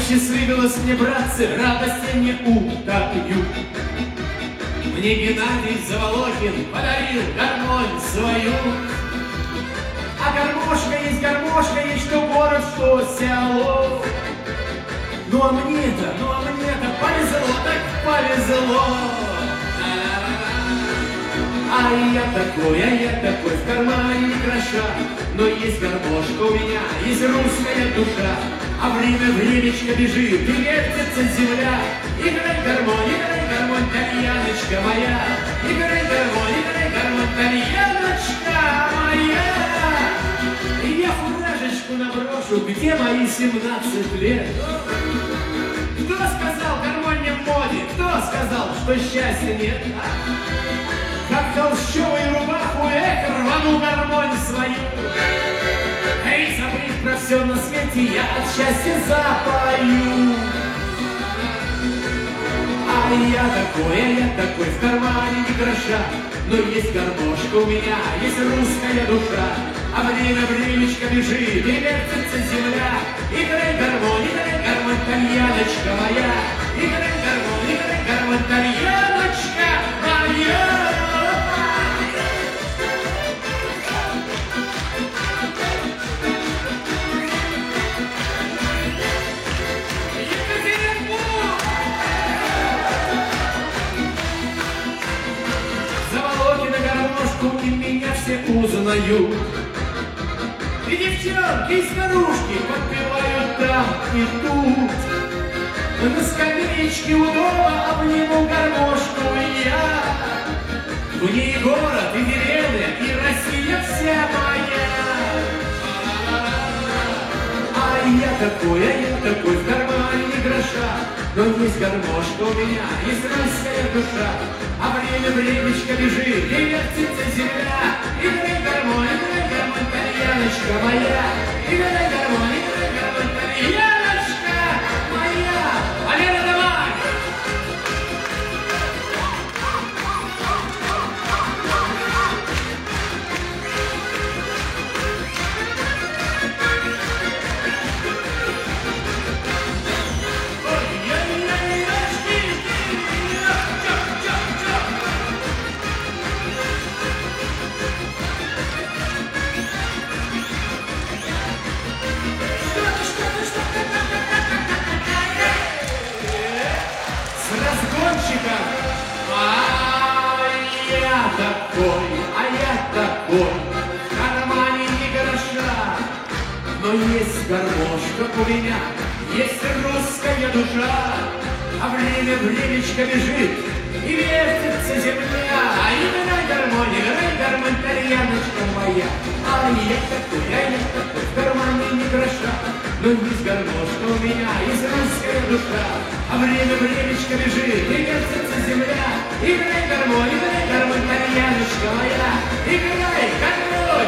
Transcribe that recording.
посчастливилось мне, братцы, радости не утопью. Мне Геннадий Заволокин подарил гармонь свою. А гармошка, есть что город, что село. Ну а мне-то повезло, так повезло. А я такой, в кармане ни гроша, но есть гармошка у меня, есть русская душа. А времечко бежит, и вертится земля. Играй гармонь, тальяночка моя. Играй гармонь, тальяночка моя. И я фуражечку наброшу, где мои 17 лет. Кто сказал, гармонь не в моде? Кто сказал, что счастья нет? Как толщовую рубаху, рвану гармонь свою. Эй, забыв про все на свете, я от счастья запою. А я такой, в кармане ни гроша, но есть гармошка у меня, есть русская душа. А времечко бежит, и вертится земля. Играй гармонь, тальяночка моя. Играй гармонь, тальяночка моя. И меня все узнают. И девчонки, и старушки подпевают там и тут. На скамеечке у дома обниму гармошку я. В ней город и деревня, и Россия вся моя. А я такой, в кармане ни гроша, но есть гармошка у меня, есть русская душа. А времечко бежит, и вертится земля. Играй гармонь, тальяночка моя. Играй гармонь, тальяночка моя. Валера, давай! А я такой, в кармане ни гроша, но есть гармошка у меня, есть русская душа. А времечко бежит, и вертится земля. А играй гармонь, тальяночка моя. А я такой, в кармане ни гроша, но есть гармошка у меня, есть русская душа. А времечко бежит, и вертится земля. Играй гармонь, тальяночка моя. Играй гармонь.